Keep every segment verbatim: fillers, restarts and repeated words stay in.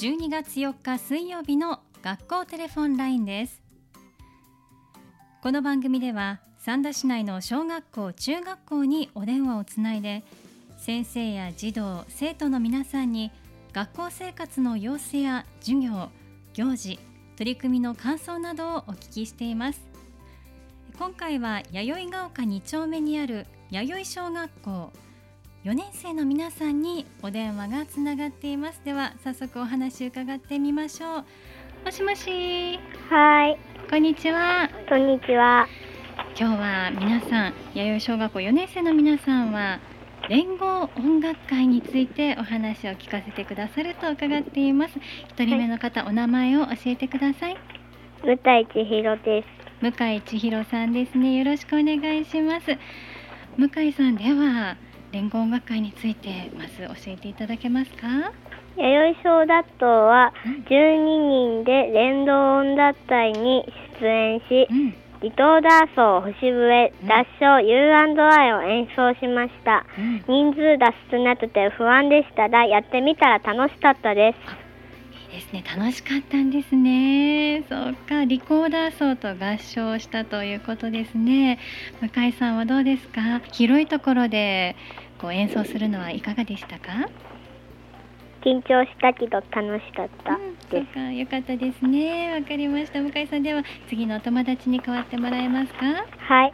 じゅうにがつよっか水曜日の学校テレフォンラインです。この番組では三田市内の小学校中学校にお電話をつないで、先生や児童生徒の皆さんに学校生活の様子や授業行事取り組みの感想などをお聞きしています。今回は弥生が丘に丁目にある弥生小学校よねん生の皆さんにお電話がつながっています。では早速お話伺ってみましょう。もしもし。 はい、 こんにちは。 こんにちは。 今日は皆さん、弥生小学校よねん生の皆さんは連合音楽会についてお話を聞かせてくださると伺っています。一人目の方、はい、お名前を教えてください。 向井千尋です。 向井千尋さんですね。よろしくお願いします。向井さん、では連合音楽会についてまず教えていただけますか？ 弥生小脱党はじゅうににんで連動音楽隊に出演し、うん、離島ダーソー、星笛、合唱、ユーアンドアイ を演奏しました、うん、人数が少なくて不安でしたが、やってみたら楽しかったです。 いいですね、楽しかったんですね。そうか、リコーダー奏と合唱したということですね。向井さんはどうですか？広いところでこう演奏するのはいかがでしたか？ 緊張したけど楽しかったです、 うん、そうか、よかったですね。わかりました。向井さん、では次のお友達に代わってもらえますか？ はい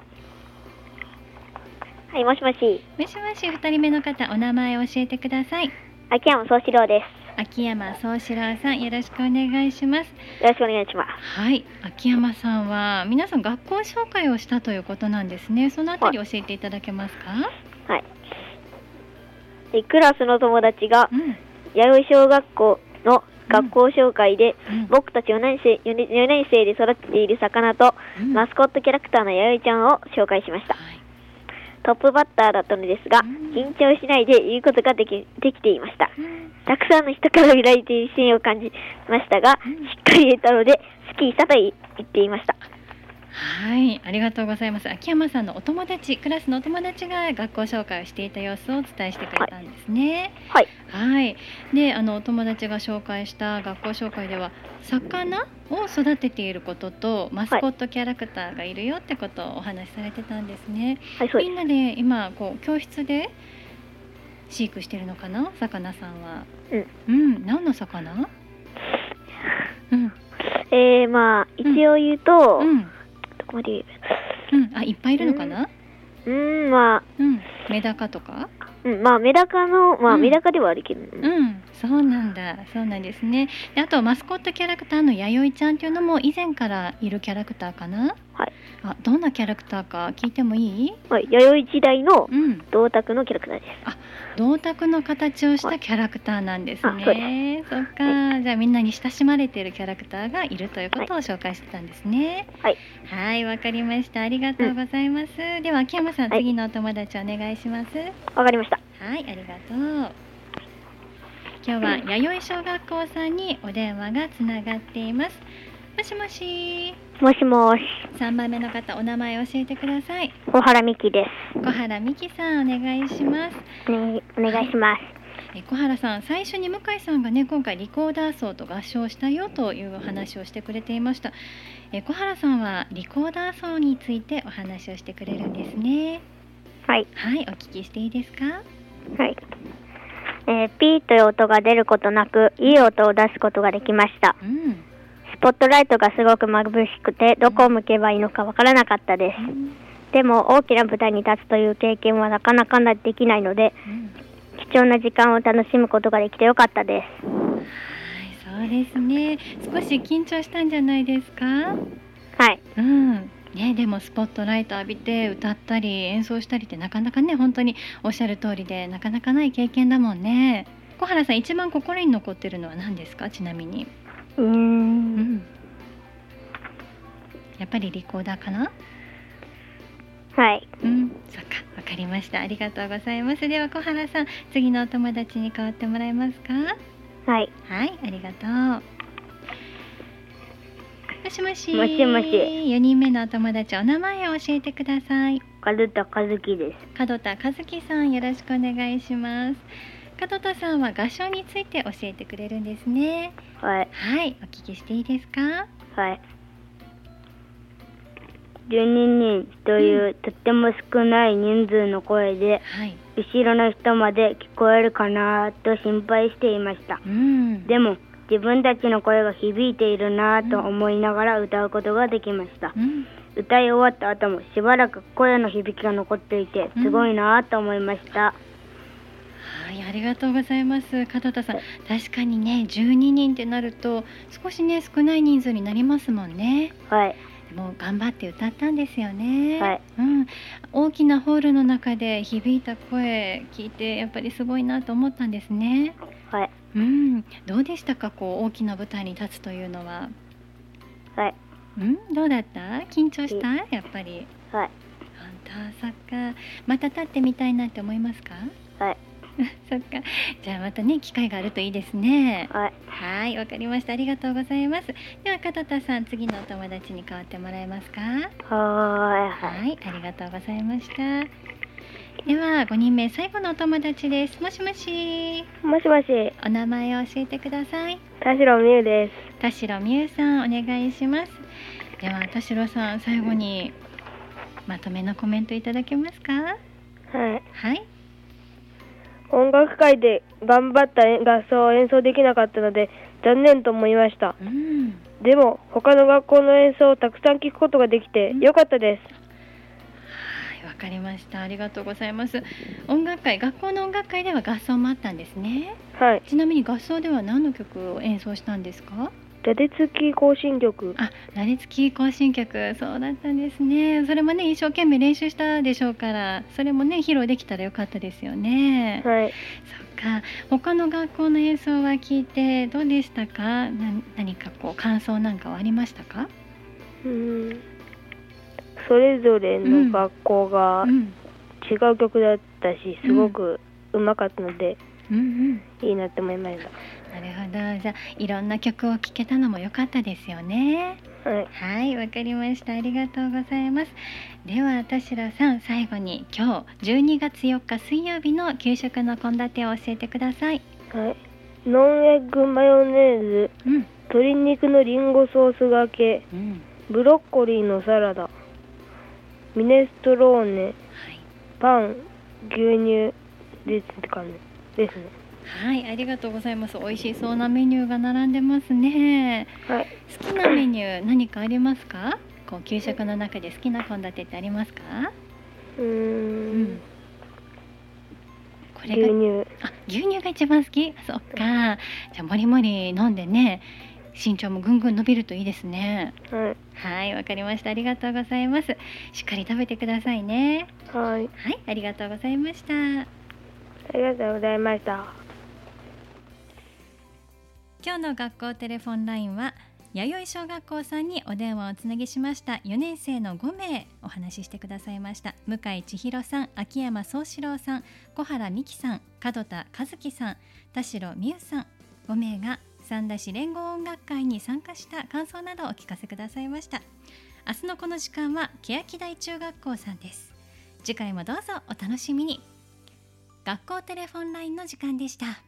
はい、もしもし。 もしもし、ふたりめの方、お名前を教えてください。 秋山宗志郎です。 秋山宗志郎さん、よろしくお願いします。 よろしくお願いします。 はい、秋山さんは皆さん学校紹介をしたということなんですね。そのあたり教えていただけますか？ はい、クラスの友達が、うん弥生小学校の学校紹介で、うんうん、僕たちよねん生、よねん生で育てている魚と、うん、マスコットキャラクターの弥生ちゃんを紹介しました、はい、トップバッターだったのですが、うん、緊張しないで言うことができ、できていました、うん、たくさんの人から見られている視線を感じましたが、うん、しっかり言えたので好きしたと言っていました。 はい、ありがとうございます。秋山さんのお友達、クラスのお友達が学校紹介をしていた様子をお伝えしてくれたんですね。 はい。 はい。で、あのお友達が紹介した学校紹介では、魚を育てていることとマスコットキャラクターがいるよってことをお話しされてたんですね。はい、そうです。みんなで今こう教室で飼育してるのかな、魚さんは。うん。うん、何の魚？ うん。えー、まあ一応言うと。うんうんうん、あ、いっぱいいるのかな？ うん、まあ、 うん、メダカとか？ うん、まあメダカの、まあ、うん、メダカではあるけど、 うん、うん、そうなんだ、そうなんですね。で、あとマスコットキャラクターの弥生ちゃんっていうのも以前からいるキャラクターかな？はい。あ、どんなキャラクターか聞いてもいい？ はい、弥生時代の銅鐸のキャラクターです。 うん、あ、銅鐸の形をしたキャラクターなんですね。はい、そうです。そっか、はい、じゃあみんなに親しまれているキャラクターがいるということを紹介してたんですね。はい。はい、わかりました。ありがとうございます。うん、では秋山さん、はい、次のお友達お願いします。 わかりました。 はい、ありがとう。今日は弥生小学校さんにお電話がつながっています。もしもし。 もしもし。 さんばんめの方、お名前を教えてください。 小原美希です。 小原美希さん、お願いします。 ね、お願いします。 え小原さん、最初に向井さんがね、今回リコーダー奏と合唱したよというお話をしてくれていました。え小原さんはリコーダー奏についてお話をしてくれるんですね。 はい。 はい、お聞きしていいですか？ はい。えー、ピーという音が出ることなく、いい音を出すことができました。うん、スポットライトがすごく眩しくて、どこを向けばいいのかわからなかったです。うん、でも大きな舞台に立つという経験はなかなかできないので、うん、貴重な時間を楽しむことができてよかったです。 はい、そうですね。少し緊張したんじゃないですか？ はい。 うん。ね、でもスポットライト浴びて歌ったり演奏したりってなかなかね、本当におっしゃる通りでなかなかない経験だもんね。小原さん、一番心に残ってるのは何ですか？ちなみに。 うーん、うん、 やっぱりリコーダーかな？ はい。 うん、そっか、わかりました。ありがとうございます。では小原さん、次のお友達に代わってもらえますか？ はい。 はい、ありがとう。もしもし。 もしもし。 よにんめのお友達、お名前を教えてください。 門田和樹です。 門田和樹さん、よろしくお願いします。 門田さんは合唱について教えてくれるんですね。 はい。 はい、お聞きしていいですか？ はい。じゅうににんという、うん、とっても少ない人数の声で、はい、後ろの人まで聞こえるかなと心配していました。うん、でも自分たちの声が響いているなと思いながら歌うことができました。うん、歌い終わった後もしばらく声の響きが残っていてすごいなと思いました。 うん、はい、ありがとうございます。門田さん、確かにね、じゅうににんってなると少しね少ない人数になりますもんね。 はい。 もう頑張って歌ったんですよね。 はい。 うん、大きなホールの中で響いた声聞いてやっぱりすごいなと思ったんですね。 はい。 うん、どうでしたか、こう大きな舞台に立つというのは。 はい。 うん、どうだった？緊張した？やっぱり。 はい。 本当、そっか。また立ってみたいなって思いますか？ はい。 そっか。じゃあまたね機会があるといいですね。 はい。 はい、わかりました。ありがとうございます。では門田さん、次のお友達に代わってもらえますか？ はい。 はい、ありがとうございました。ではごにんめ最後のお友達です。もしもし。 もしもし。 お名前を教えてください。 田代美優です。 田代美優さん、お願いします。では田代さん、最後にまとめのコメントいただけますか？ はい。 はい。 音楽会で頑張った合奏を演奏できなかったので残念と思いました。うん、でも他の学校の演奏をたくさん聴くことができてよかったです。 はい、わかりました。ありがとうございます。音楽会、学校の音楽会では合奏もあったんですね。 はい。 ちなみに合奏では何の曲を演奏したんですか？ 羅列キー行進曲。 あ、羅列キー行進曲、そうだったんですね。それもね一生懸命練習したでしょうから、それもね披露できたらよかったですよね。 はい。 そっか。他の学校の演奏は聞いてどうでしたか？な何かこう感想なんかはありましたか？ うーん、それぞれの学校が違う曲だったし、すごくうまかったので、うんうん、いいなって思いました。 なるほど。じゃあいろんな曲を聴けたのも良かったですよね。 はい。 はい、わかりました。ありがとうございます。では田代さん、最後に今日じゅうにがつよっか水曜日の給食の献立を教えてください。 はい。ノンエッグマヨネーズ、うん、鶏肉のリンゴソースがけ、うん、ブロッコリーのサラダ、ミネストローネ、はい、パン、牛乳ですかね。ですね。 はい、ありがとうございます。美味しそうなメニューが並んでますね。はい。好きなメニュー何かありますか？こう給食の中で好きな献立ってありますか？ うーん。うん、 これが牛乳。あ、牛乳が一番好き？そっか。じゃあもりもり飲んでね、身長もぐんぐん伸びるといいですね。 はい。 はい、わかりました。ありがとうございます。しっかり食べてくださいね。 はい。 はい、ありがとうございました。 ありがとうございました。 今日の学校テレフォンラインは弥生小学校さんにお電話をつなぎしました。よねん生のごめいお話ししてくださいました。向井千尋さん、秋山宗志郎さん、小原美希さん、門田和樹さん、田代美優さん、ごめいが三田市連合音楽会に参加した感想などをお聞かせくださいました。明日のこの時間は欅台中学校さんです。次回もどうぞお楽しみに。学校テレフォンラインの時間でした。